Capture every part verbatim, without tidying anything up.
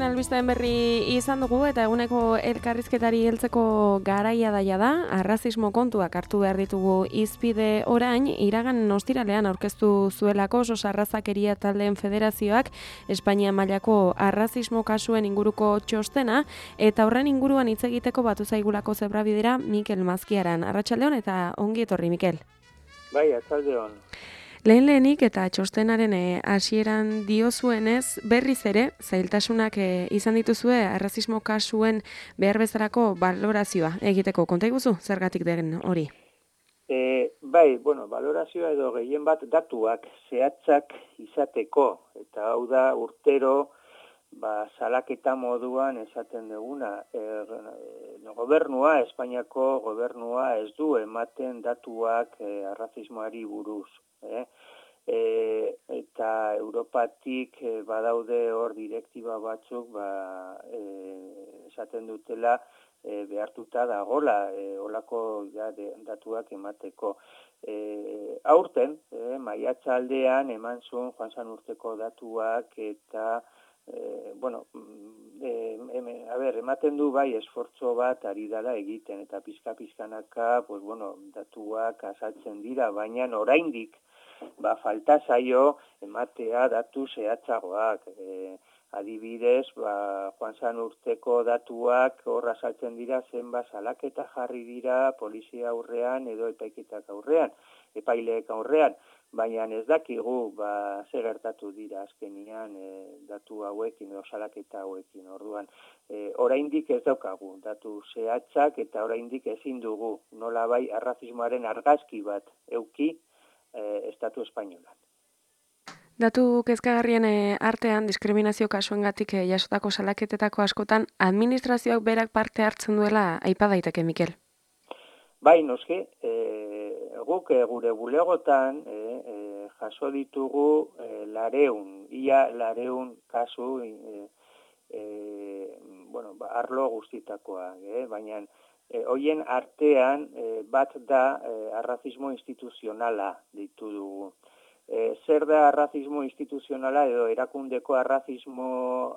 albisteen berri izan dugu eta eguneko elkarrizketari heltzeko garaia daia da, arrazismo kontuak hartu behar ditugu hizpide orain, iragan ostiralean aurkeztu zuelako Sos Arrazakeria Taldeen Federazioak Espainia mailako arrazismo kasuen inguruko txostena, eta horren inguruan hitz egiteko batu zaigulako zebrabidera Mikel Mazkiaran. Arratsaldeon eta ongi etorri, Mikel. Bai, arratsaldeon. Lehen lehenik eta txostenaren hasieran diozuenez, berriz ere, zailtasunak e, izan dituzue arrazismo kasuen behar bezalako balorazioa egiteko. Konta iguzu, zergatik den hori? E, bai, bueno, balorazioa edo gehien bat datuak zehatzak izateko, eta hau da urtero ba, salaketa moduan esaten duguna. E, e, gobernua, Espainiako gobernua ez du ematen datuak e, arrazismoari buruz. Eh? E, eta Europatik e, badaude hor direktiba batzuk ba, e, esaten dutela e, behartuta dagola e, olako ja, de, datuak emateko. E, aurten, e, maiatsaldean eman zuen joan zan urteko datuak eta e, bueno, e, e, a ber, ematen du bai esfortzo bat ari dela egiten eta pizka-pizkanaka pues, bueno, datuak azaltzen dira, baina oraindik ba, falta zaio ematea datu zehatzagoak. E, adibidez, ba, joan zan urteko datuak horra saltzen dira zenbat salaketa jarri dira polizia aurrean edo epaiketak aurrean, epaileek aurrean, baina ez dakigu ba, zer gertatu dira azkenian e, datu hauekin edo salaketa hauekin. Orduan, e, oraindik ez daukagu datu zehatzak eta oraindik ezin dugu nolabai arrazismoaren argazki bat euki Estatu Espainolan. Datu kezkagarrien artean, diskriminazio kasuengatik jasotako salaketetako askotan, administrazioak berak parte hartzen duela aipa daiteke, Mikel? Bai, noski, e, guk e, gure bulegotan e, e, jaso ditugu e, lareun, ia lareun kasu, e, e, bueno, ba, arlo guztitakoa, e, baina E, hoien artean e, bat da e, arrazismo instituzionala ditu dugu. E, zer da arrazismo instituzionala edo erakundeko arrazismo,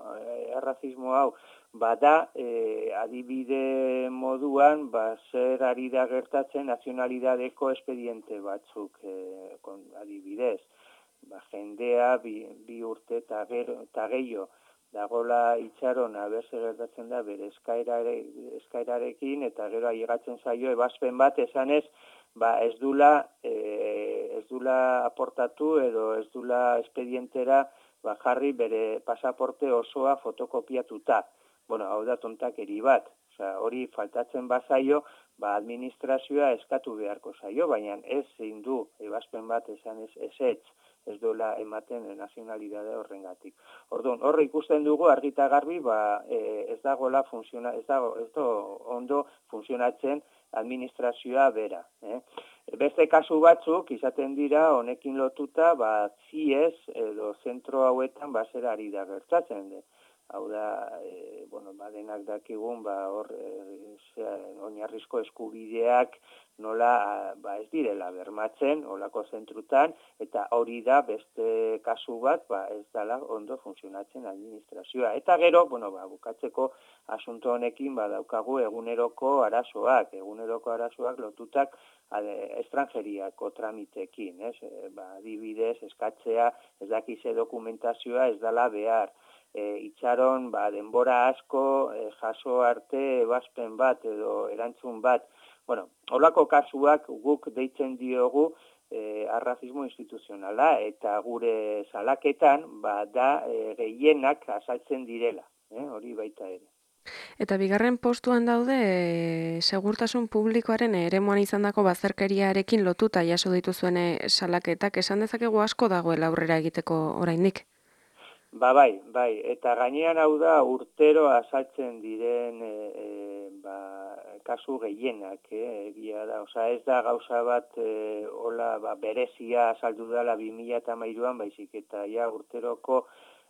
e, arrazismo hau? Bada e, adibide moduan ba, zer ari da gertatzen nazionalidadeko espediente batzuk e, kon, adibidez. Ba, jendea bi, bi urte eta gehiago dagola itxaron aberse gertatzen da bere eskaerare, eskaerarekin eta gero ailegatzen zaio ebazpen bat esanez ba ez dula e, ez dula aportatu edo ez dula espedientera ba jarri bere pasaporte osoa fotokopiatuta. Bueno, hau da tontakeri bat. Osea, hori faltatzen bazaio, ba administrazioa eskatu beharko zaio, baina ez zein du ebazpen bat esanez ezetz. Ez dola ematen nazionalidade horrengatik. Orduan, horre ikusten dugu argita garbi, ba, e, ez dagoela funziona, ez dago, ez do ondo funtzionatzen administrazioa bera. Eh? Beste kasu batzuk izaten dira honekin lotuta, ba, ziez edo zentro hauetan basera ari da gertatzen. De. Hau da, e, bueno, ba, denak dakigun, ba, hor, e, oinarrizko eskubideak nola ba, ez direla bermatzen olako zentrutan, eta hori da beste kasu bat ba, ez dela ondo funtzionatzen administrazioa. Eta gero, bueno, ba, bukatzeko asunto honekin ba, daukagu eguneroko arazoak, eguneroko arazoak lotutak ade, estrangeriako tramitekin, ez? E, ba, adibidez, eskatzea, ez dakize dokumentazioa ez dela behar. E, itxaron ba, denbora asko e, jaso arte ebazpen bat edo erantzun bat. Bueno, holako kasuak guk deitzen diogu e, arrazismo instituzionala eta gure salaketan ba, da e, gehienak azaltzen direla, eh? Hori baita ere. Eta bigarren postuan daude e, segurtasun publikoaren eremuan izandako bazterkeriarekin lotuta jaso dituzuen salaketak, esan dezakegu asko dagoela aurrera egiteko oraindik. Ba bai, bai, eta gainean hau da urtero azaltzen diren e, e, ba, kasu gehienak, eh, egia da, osea ez da gauza bat e, hola ba, berezia azaldu dela bi mila hamairuan, baizik eta ja urteroko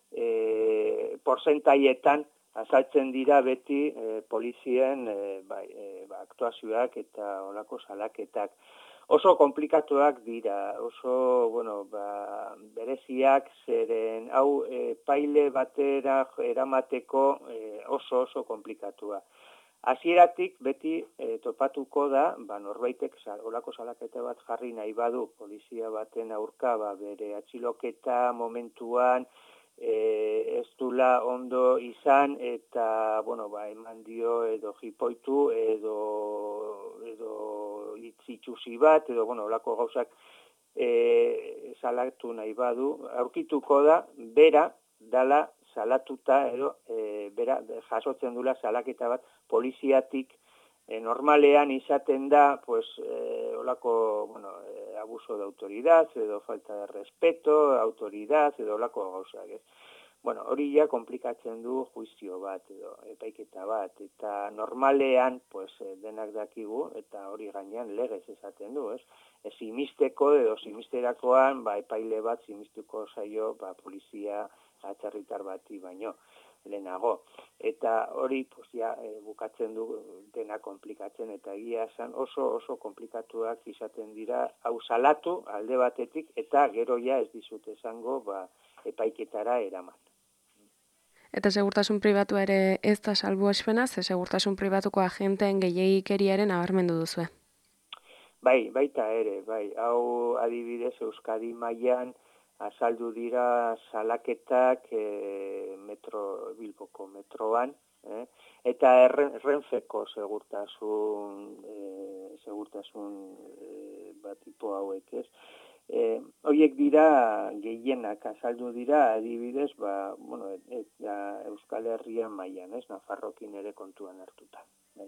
e, porcentaietan azaltzen dira beti e, polizien e, bai, e, ba, aktuazioak eta holako salaketak. oso komplikatuak dira, oso, bueno, ba, bereziak zeren, hau e, paile batera eramateko e, oso oso komplikatua. Hasieratik beti e, topatuko da, ba, norbaitek olako salaketa bat jarri nahi badu, polizia baten aurka, ba, bere atxiloketa momentuan, e, ez dula ondo izan, eta, bueno, ba, eman dio edo jipoitu, edo, edo itzitsusi bat, edo, bueno, olako gauzak e, salatu nahi badu, aurkituko da, bera, dala, salatuta edo e, bera jasotzen dula salaketa bat poliziatik e, normalean izaten da pues e, olako bueno, e, abuso de autoridad edo falta de respeto, autoridad edo olako gauzak, ez. Bueno, hori ja komplikatzen du juizio bat edo epaiketa bat eta normalean pues denak dakigu eta hori gainean legez esaten du, ez? Ez simisteko edo simisterakoan ba epaile bat simistuko zaio ba polizia atzerritar bati baino lehenago. Eta hori pues, ja, e, bukatzen du dena komplikatzen eta egia esan oso oso komplikatuak izaten dira hau salatu alde batetik eta gero ja ez dizut esango ba, epaiketara eraman. Eta segurtasun pribatua ere ez da salbuespena, ze segurtasun pribatuko agenteen gehiegikeriaren nabarmendu duzue. Bai, baita ere, bai. Hau adibidez Euskadi mailan azaldu dira salaketak e, metro, Bilboko metroan, eh? Eta Renfeko segurtasun, e, segurtasun e, bat tipo hauek, ez? E, Horiek dira gehienak azaldu dira adibidez, ba, bueno, eta Euskal Herrian mailan, ez? Nafarrokin ere kontuan hartuta. Bai.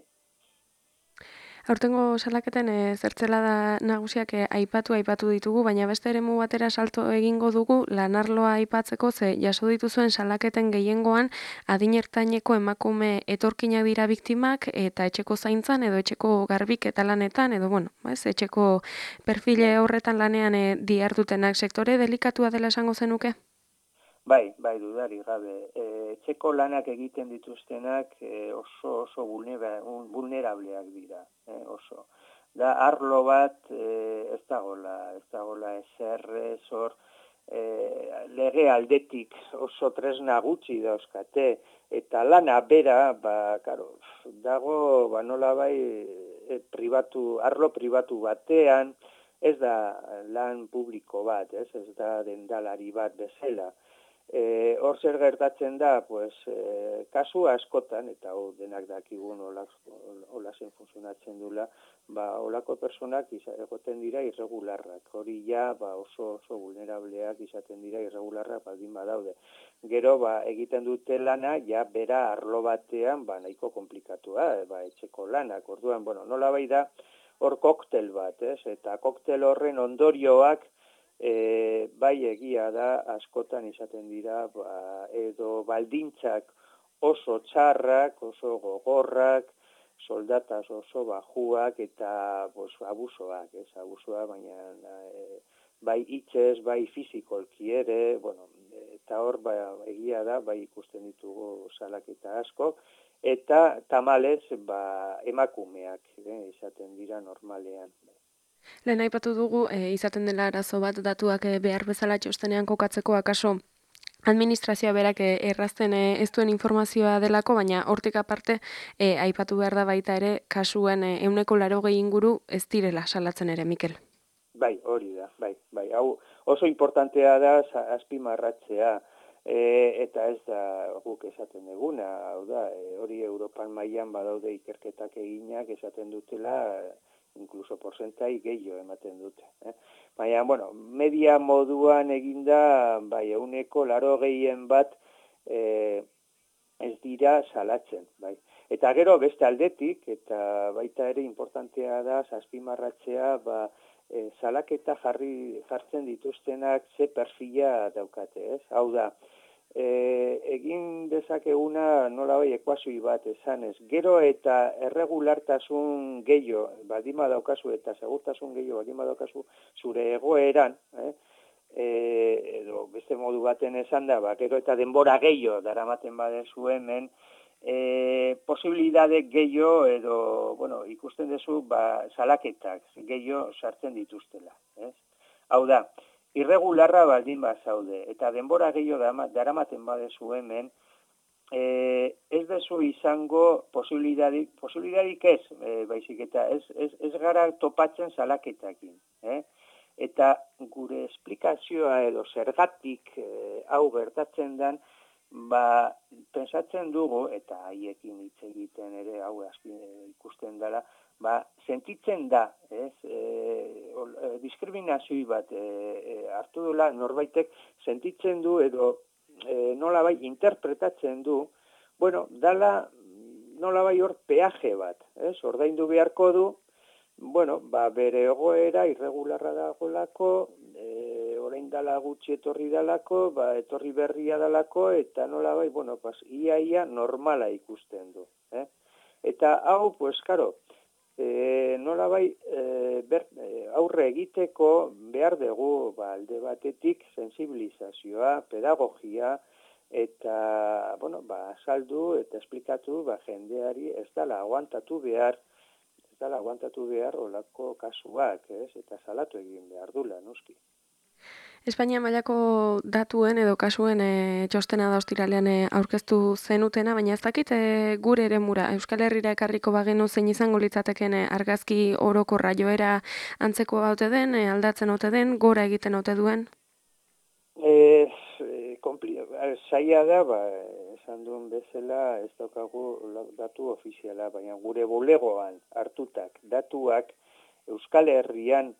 Aurtengo salaketen e, zertzelada nagusiak e, aipatu aipatu ditugu, baina beste eremu batera salto egingo dugu lanarloa aipatzeko, ze jaso dituzuen salaketen gehiengoan adin ertaineko emakume etorkinak dira biktimak eta etxeko zaintzan edo etxeko garbik eta lanetan edo bueno, ez, etxeko perfile horretan lanean e, dihardutenak sektore delikatua dela esango zenuke? Bai, bai, dudari gabe. E, etxeko lanak egiten dituztenak e, oso oso vulnerableak dira, e, oso. Da arlo bat e, ez dagola, ez dagola ezer, zor, e, lege aldetik oso tresna gutxi dauzkate, eta lana bera, ba, karo, dago, ba, nola bai, e, pribatu, arlo pribatu batean, ez da lan publiko bat, ez, ez da dendalari bat bezala. E, hor zer gertatzen da, pues, e, kasu askotan, eta hor denak dakigun hola zen funtzionatzen dula, ba, holako personak egoten dira irregularrak. Hori ja ba, oso oso vulnerableak izaten dira irregularrak baldin badaude. Gero ba, egiten dute lana, ja bera arlo batean ba, nahiko komplikatua, ba, etxeko lanak. Orduan, bueno, nola bai da, hor koktel bat, ez? Eta koktel horren ondorioak E, bai egia da askotan izaten dira ba, edo baldintzak oso txarrak, oso gogorrak, soldataz oso bajuak eta bos, abusoak, ez abusoa, baina e, bai hitzez, bai fizikolki ere, bueno, eta hor ba, egia da, bai ikusten ditugu salaketa asko, eta tamalez ba, emakumeak eh, izaten dira normalean. Lehen aipatu dugu, e, izaten dela arazo bat datuak e, behar bezala txostenean kokatzeko akaso administrazioa berak e, errazten e, ez duen informazioa delako, baina hortik aparte e, aipatu behar da baita ere kasuen e, euneko larogei inguru ez direla salatzen ere, Mikel. Bai, hori da, bai, bai. Hau oso importantea da azpimarratzea, e, eta ez da guk esaten duguna, hau da, e, hori Europan mailan badaude ikerketak eginak esaten dutela, inkluso porzentai gehiago ematen dute. Eh? Baina, bueno, media moduan eginda, bai, euneko laro gehien bat eh, ez dira salatzen, bai. Eta gero beste aldetik, eta baita ere importantea da, azpimarratzea, ba, e, salaketa jarri jartzen dituztenak ze perfila daukate, ez? Hau da, E, egin dezakeguna nola bai ekuazioi bat esanez. Gero eta erregulartasun gehiago, badima daukazu eta segurtasun gehiago badima daukazu zure egoeran, eh? E, edo beste modu baten esan da, ba, gero eta denbora gehiago daramaten badezu hemen, e, posibilidade gehiago edo, bueno, ikusten duzu, ba, salaketak gehiago sartzen dituztela. Ez? Hau da, irregularra baldin bazaude, eta denbora gehiago daramaten badezu hemen, E, ez dezu izango posibilidadik, posibilidadik ez, e, baizik eta ez, ez, ez gara topatzen salaketakin. Eh? Eta gure esplikazioa edo zergatik e, hau gertatzen den, ba, pensatzen dugu, eta haiekin hitz egiten ere hau azpi, ikusten dela, ba, sentitzen da, ez, e, o, e, diskriminazioi bat e, e, hartu dela norbaitek sentitzen du edo E, nola bai interpretatzen du, bueno, dala nola bai hor peaje bat, ez? Ordaindu beharko du, bueno, ba, bere egoera irregularra dagoelako, e, orain dala gutxi etorri dalako, ba, etorri berria dalako, eta nola bai, bueno, pas, ia ia normala ikusten du, eh? Eta hau, pues, karo, E, nola bai e, ber, e, aurre egiteko behar dugu ba, alde batetik sensibilizazioa, pedagogia eta bueno, ba, azaldu eta esplikatu ba, jendeari ez dala aguantatu behar ez dala aguantatu behar olako kasuak, ez? Eta salatu egin behar dula, noski. Espainia mailako datuen edo kasuen e, txostena da ostiralean e, aurkeztu zenutena, baina ez dakit e, gure eremura Euskal Herrira ekarriko bagenu zein izango litzateken e, argazki orokorra joera antzeko ote den, e, aldatzen ote den, gora egiten ote duen? E, e, kompli, saia da, ba, esan duen bezala ez daukagu datu ofiziala, baina gure bulegoan hartutak datuak Euskal Herrian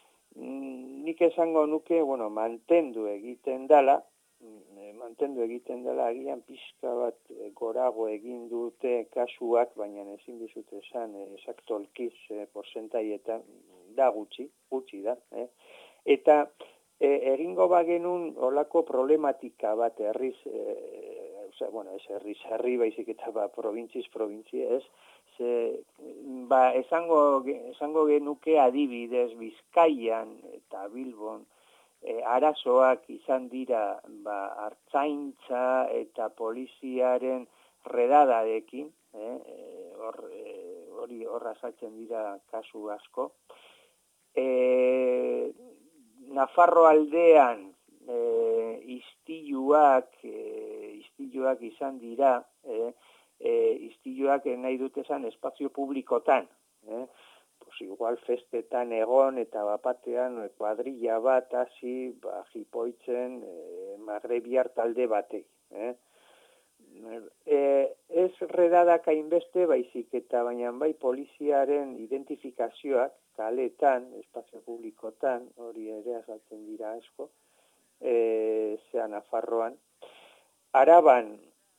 nik esango nuke, bueno, mantendu egiten dela, mantendu egiten dela agian pixka bat gorago egin dute kasuak, baina ezin dizut esan exactolkiz eh, porcentaietan da gutxi, gutxi da. Eh? Eta eh, egingo bagenun olako problematika bat herriz, eh, oza, bueno, ez herriz herri baizik eta ba, provintziz provintzi ez, ze, ba, esango, esango genuke adibidez Bizkaian eta Bilbon e, arazoak izan dira ba, artzaintza eta poliziaren redadarekin, eh, hor, eh, hori horra azaltzen dira kasu asko. E, Nafarro aldean e, istiluak, e, istiluak izan dira, eh, E, istiluak nahi dut esan espazio publikotan, eh? Pues igual festetan egon eta bapatean kuadrilla bat hasi ba, jipoitzen e, magrebiar talde batei. Eh? E, ez redadak hainbeste baizik eta baina bai poliziaren identifikazioak kaletan, espazio publikotan, hori ere azaltzen dira asko, e, zean Nafarroan. Araban,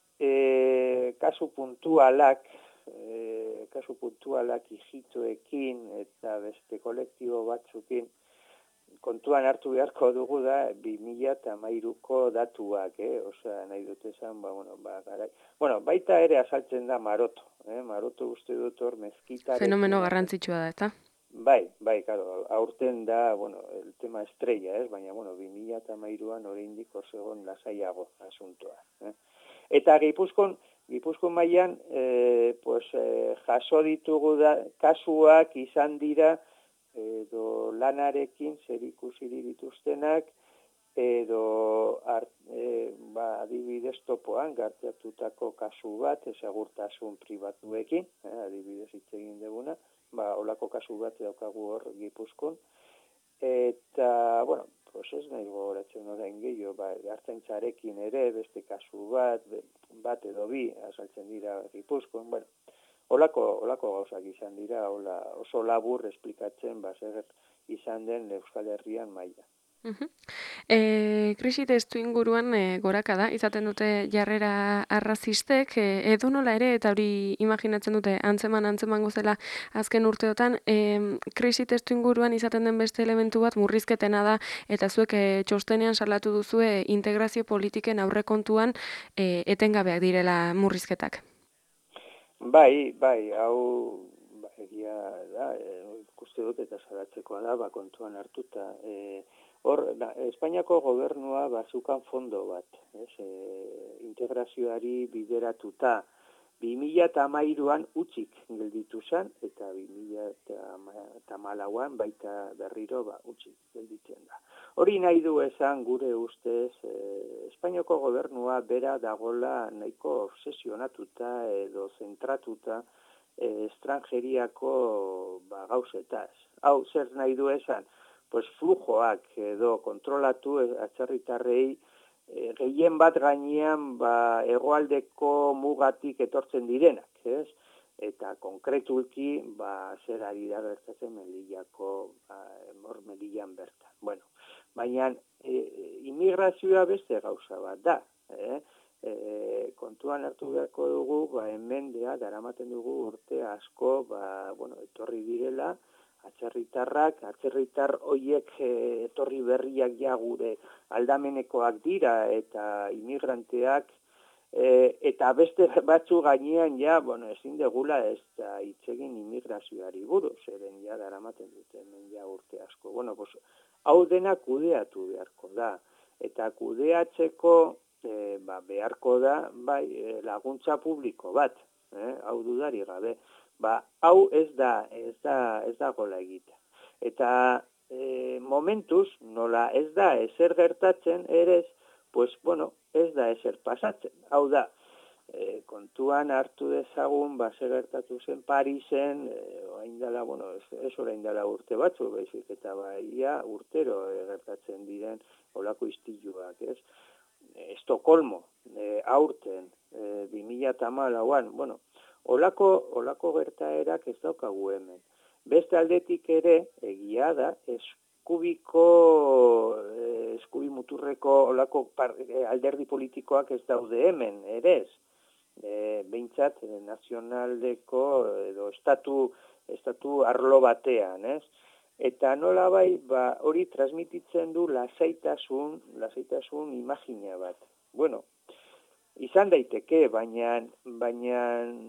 E, kasu puntualak, e, kasu puntualak ijitoekin eta beste kolektibo batzukin kontuan hartu beharko dugu da bi mila hamairuko datuak, eh? Osea, nahi dut esan, ba, bueno, ba, garai. Bueno, baita ere azaltzen da Maroto, eh? Maroto uste dut hor mezkitarekin. Fenomeno garrantzitsua da, eta? Bai, bai, claro, aurten da, bueno, el tema estrella, ez? Baina, bueno, bi mila hamairuan oraindik osegon lasaiago asuntoa, eh? Eta Gipuzkoan, Gipuzkoan mailan, eh, pues, eh, jaso ditugu da, kasuak izan dira edo lanarekin zerikusirik dituztenak edo art, e, ba, adibidez topoan gertatutako kasu bat segurtasun pribatuekin, eh, adibidez hitz egin duguna, ba holako kasu bat daukagu hor Gipuzkoan. Eta, bueno, pues ez nahi gogoratzen orain gehiago, ba, Ertzaintzarekin ere beste kasu bat, bat edo bi azaltzen dira Gipuzkoan, bueno, holako, holako gauzak izan dira, hola, oso labur esplikatzen, ba, zer izan den Euskal Herrian maila. Uh-huh. E, krisi testu inguruan e, goraka da, izaten dute jarrera arrazistek, e, edo nola ere, eta hori imaginatzen dute antzeman antzeman gozela azken urteotan, e, krisi testu inguruan izaten den beste elementu bat murrizketena da, eta zuek e, txostenean salatu duzue integrazio politiken aurrekontuan e, etengabeak direla murrizketak. Bai, bai, hau ba, egia da, ikuste dut eta salatzekoa da, ba, kontuan hartuta, e, hor, na, Espainiako gobernua bazukan fondo bat, ez, e, integrazioari bideratuta, bi mila hamairuan utzik gelditu zen, eta bi mila hamalauan baita berriro ba, utzik gelditzen da. Hori nahi du esan gure ustez, eh, Espainiako gobernua bera dagola nahiko obsesionatuta edo zentratuta eh, estrangeriako ba, gauzetaz. Hau, zer nahi du esan? Pues flujoak edo kontrolatu atzerritarrei e, gehien bat gainean ba, hegoaldeko mugatik etortzen direnak, ez? Eta konkretuki ba, zer ari da gertatzen Melillako, ba, mor Melillan bertan. Bueno, baina e, immigrazioa beste gauza bat da, eh? E, kontuan hartu beharko dugu, ba, hemen dea, daramaten dugu urte asko, ba, bueno, etorri direla, atzerritarrak, atzerritar hoiek e, etorri berriak ja gure aldamenekoak dira eta immigranteak e, eta beste batzu gainean ja, bueno, ezin degula ez da itzegin immigrazioari buruz, eren ja daramaten dute hemen ja urte asko. Bueno, pues, hau dena kudeatu beharko da, eta kudeatzeko e, ba, beharko da bai, laguntza publiko bat, eh? Hau dudari gabe. Ba, hau ez da, ez da, ez da gola egita. Eta e, momentuz, nola ez da ezer gertatzen, erez, pues, bueno, ez da ezer pasatzen. Hau da, e, kontuan hartu dezagun, ba, zer gertatu zen Parisen, e, orain dela, bueno, ez, ez orain dela urte batzu, baizik, eta baia urtero e, gertatzen diren olako istiluak, ez? E, Estokolmo, e, aurten, e, bi mila hamalauan, bueno, Olako, olako gertaerak ez daukagu hemen. Beste aldetik ere, egia da, eskubiko, eskubi muturreko olako par, alderdi politikoak ez daude hemen, ere ez. E, behintzat, nazionaldeko edo estatu, estatu arlo batean, ez? Eta nola bai, ba, hori transmititzen du lasaitasun, lasaitasun imagina bat. Bueno, izan daiteke, baina, baina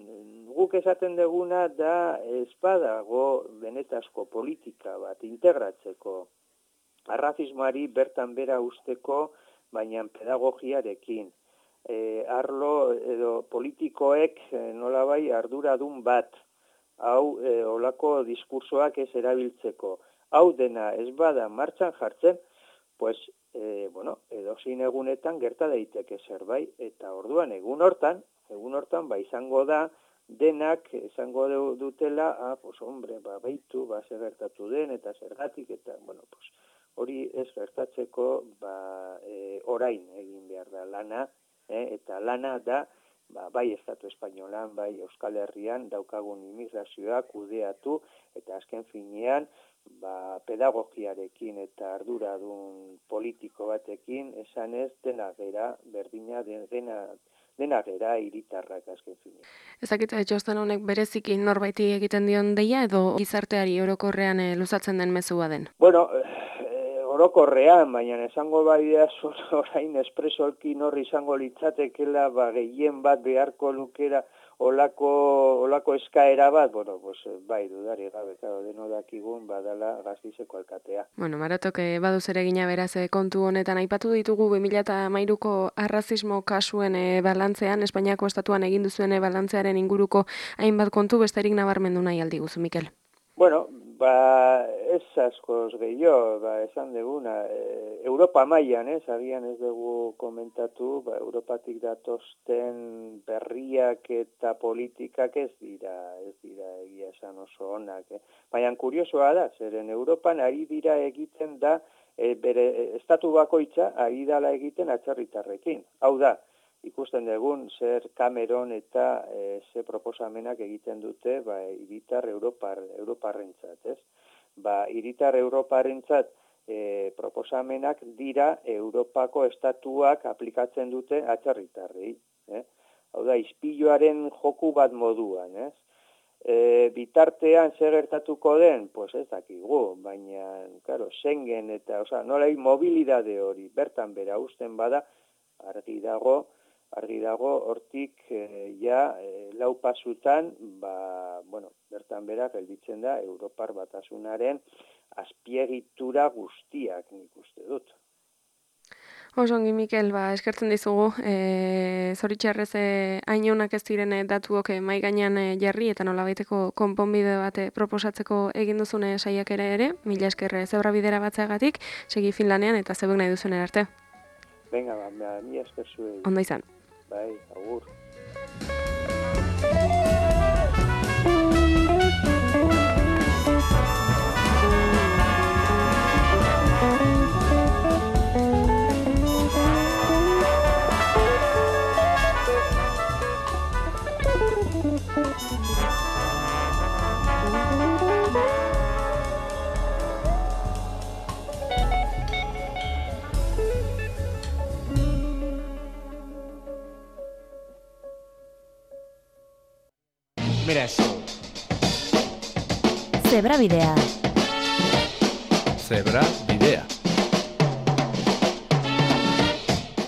guk esaten deguna da ez badago benetazko politika bat integratzeko arrazismoari bertan bera usteko, baina pedagogiarekin. E, arlo edo politikoek nolabai arduradun bat, hau e, olako diskursoak ez erabiltzeko. Hau dena ez bada martxan jartzen, pues, e, bueno, edozein egunetan gerta daiteke zerbait, eta orduan egun hortan, egun hortan, ba, izango da, denak esango dutela, ah, pues, hombre, ba, baitu, ba, zer gertatu den, eta zergatik, eta, bueno, pues, hori ez gertatzeko, ba, e, orain egin behar da lana, eh, eta lana da, ba, bai Estatu Espainolan, bai Euskal Herrian, daukagun immigrazioa kudeatu, eta azken finean, ba, pedagogiarekin eta arduradun politiko batekin, esan ez dena gera, berdina dena, dena gera hiritarrak azken finean. Ezakitza, txosten honek bereziki norbaiti egiten dion deia edo gizarteari orokorrean e, luzatzen den mezua den? Bueno, e, orokorrean, baina esango badia orain espresolki norri izango litzatekela, ba, gehien bat beharko lukera olako, olako eskaera bat, bueno, pues, bai, dudari gabe, claro, deno dakigun badala Gastizeko alkatea. Bueno, Maratok, eh, baduz ere gina beraz eh, kontu honetan aipatu ditugu bi mila hamairuko arrazismo kasuen eh, balantzean, Espainiako estatuan egin duzuen eh, balantzearen inguruko hainbat kontu besterik nabarmendu nahi aldiguzu, Mikel. Bueno, ba, ez askoz gehiago, ba, esan deguna, e, Europa mailan, ez, agian ez dugu komentatu, ba, Europatik datozten berriak eta politikak ez dira, ez dira egia esan oso onak, eh? Baina kuriosoa da, zeren Europan ari dira egiten da, e, bere estatu bakoitza ari dala egiten atzerritarrekin. Hau da, ikusten dugun zer Cameron eta e, ze proposamenak egiten dute ba, hiritar Europar, Europarrentzat, ez? Ba, hiritar Europarrentzat e, proposamenak dira Europako estatuak aplikatzen dute atzerritarrei. Eh? Hau da, ispiluaren joku bat moduan, ez? E, bitartean zer gertatuko den, pues ez dakigu, baina, claro, Schengen eta, oza, nola mobilidade hori bertan bera usten bada, argi dago, argi dago, hortik e, ja e, lau pasutan, ba, bueno, bertan bera gelditzen da Europar Batasunaren azpiegitura guztiak nik uste dut. Oso ongi, Mikel, ba, eskertzen dizugu, e, zoritxarrez e, hain onak ez diren datuok e, mai gainean e, jarri eta nolabaiteko konponbide bat e, proposatzeko egin duzune saiak ere ere, mila esker zebra bidera batzeagatik, segi Finlandean eta zeuk nahi duzuen arte. Venga, ba, mila esker zuei. Ondo izan. Bai, agur. Mira eso. Zebra bidea. Zebra bidea.